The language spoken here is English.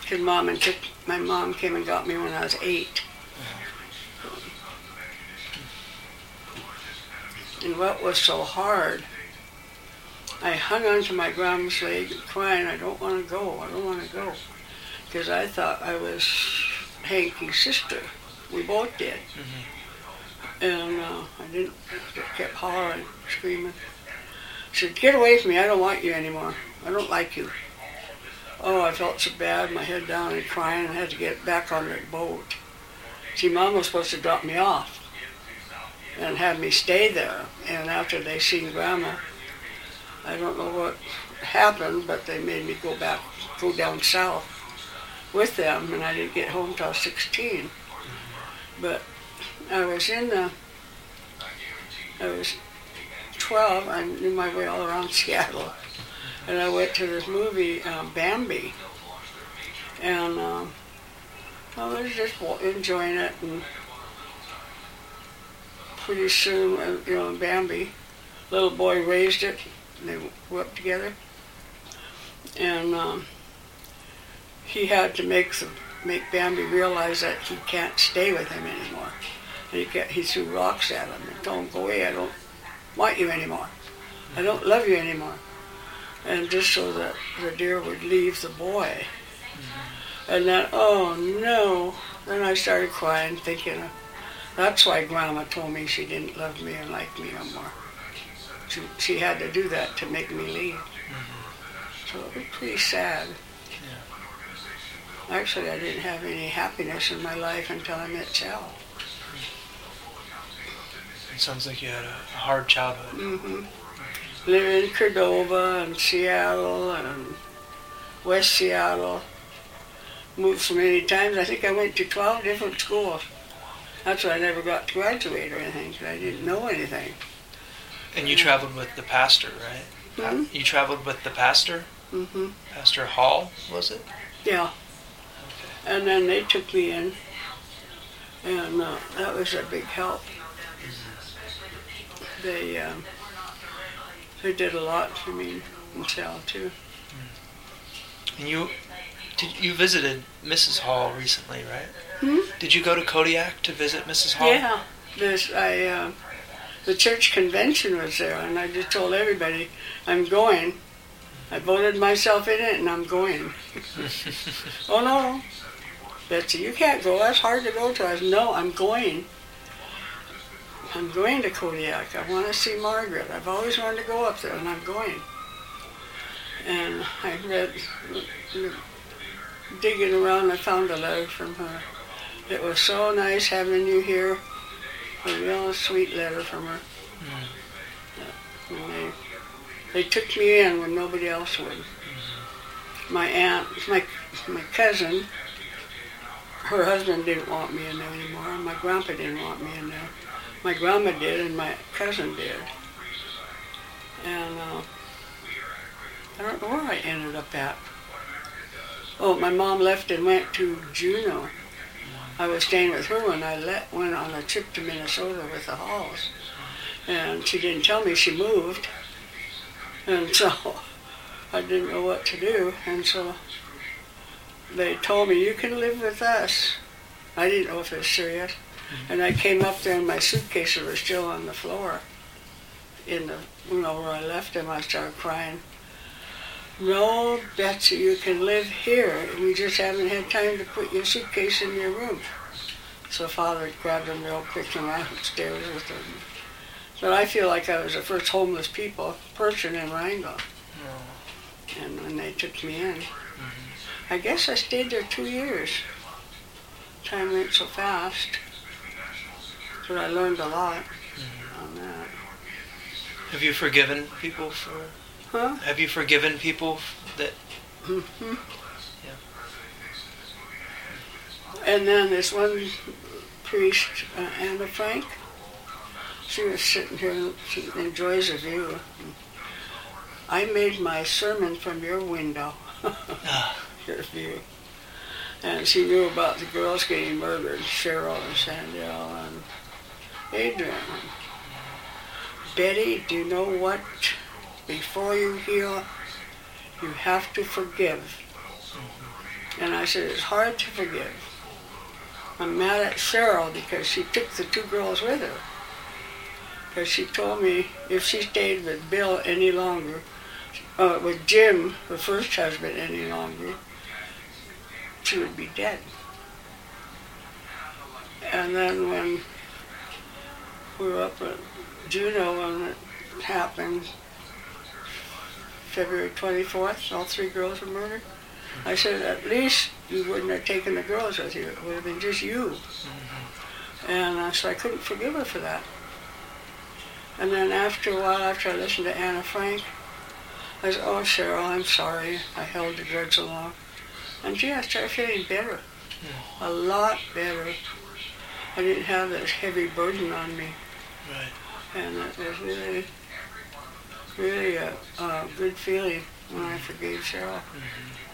Because my mom came and got me when I was 8. And what was so hard, I hung onto my grandma's leg crying, I don't want to go, I don't want to go. Because I thought I was Hanky's sister. We both did. Mm-hmm. And I didn't, kept hollering, screaming. I said, get away from me, I don't want you anymore. I don't like you. Oh, I felt so bad, my head down and crying, I had to get back on the boat. See, Mom was supposed to drop me off and have me stay there. And after they seen Grandma, I don't know what happened, but they made me go down south with them, and I didn't get home till 16. But I was 12, I knew my way all around Seattle. And I went to this movie, Bambi. And I was just enjoying it, and pretty soon, Bambi, little boy raised it, and they grew up together. And he had to make Bambi realize that he can't stay with him anymore. And he threw rocks at him and told him, go away, I don't want you anymore. I don't love you anymore. And just so that the deer would leave the boy. Mm-hmm. And then, oh no, then I started crying, thinking, that's why Grandma told me she didn't love me and like me no more. She had to do that to make me leave. Mm-hmm. So it was pretty sad. Yeah. Actually, I didn't have any happiness in my life until I met Sal. It sounds like you had a hard childhood. Mm-hmm. Living in Cordova and Seattle and West Seattle. Moved so many times. I think I went to 12 different schools. That's why I never got to graduate or anything, because I didn't know anything. And you traveled with the pastor, right? Mm-hmm. You traveled with the pastor? Mm-hmm. Pastor Hall, was it? Yeah. Okay. And then they took me in, and that was a big help. Mm-hmm. They did a lot for me in Sal, too. And you visited Mrs. Hall recently, right? Hmm? Did you go to Kodiak to visit Mrs. Hall? Yeah. The church convention was there, and I just told everybody, I'm going. I voted myself in it, and I'm going. Oh, no. Betsy, you can't go. That's hard to go to. I said, no, I'm going. I'm going to Kodiak. I want to see Margaret. I've always wanted to go up there, and I'm going. And I read, digging around, I found a letter from her. It was so nice having you here. A real sweet letter from her. Mm. They took me in when nobody else would. Mm-hmm. My aunt, my cousin, her husband didn't want me in there anymore. My grandpa didn't want me in there. My grandma did, and my cousin did. And I don't know where I ended up at. Oh, my mom left and went to Juneau. I was staying with her when I went on a trip to Minnesota with the Halls. And she didn't tell me she moved. And so I didn't know what to do. And so they told me, you can live with us. I didn't know if it was serious. And I came up there and my suitcases were still on the floor. Where I left them, I started crying. No, Betsy, you can live here. We just haven't had time to put your suitcase in your room. So Father grabbed them real quick and went upstairs with them. But I feel like I was the first homeless person in Wrangell. Oh. And when they took me in, I guess I stayed there 2 years. Time went so fast. But I learned a lot on that. Have you forgiven people for... Huh? Have you forgiven people that... Mm-hmm. Yeah. And then this one priest, Anna Frank, she was sitting here, she enjoys the view. I made my sermon from your window. Your view. And she knew about the girls getting murdered, Cheryl and Sandell and Adrian. Betty, do you know what? Before you heal, you have to forgive. And I said, it's hard to forgive. I'm mad at Cheryl because she took the 2 girls with her. Because she told me if she stayed with Bill any longer, with Jim, the first husband, any longer, she would be dead. And then when we were up at Juneau when it happened, February 24th, all 3 girls were murdered, I said, at least you wouldn't have taken the girls with you. It would have been just you. And so I couldn't forgive her for that. And then after a while, after I listened to Anna Frank, I said, oh, Cheryl, I'm sorry. I held the grudge so long. And gee, I started feeling better. A lot better. I didn't have this heavy burden on me. Right. And it was really, really a good feeling when I forgave Cheryl. Mm-hmm.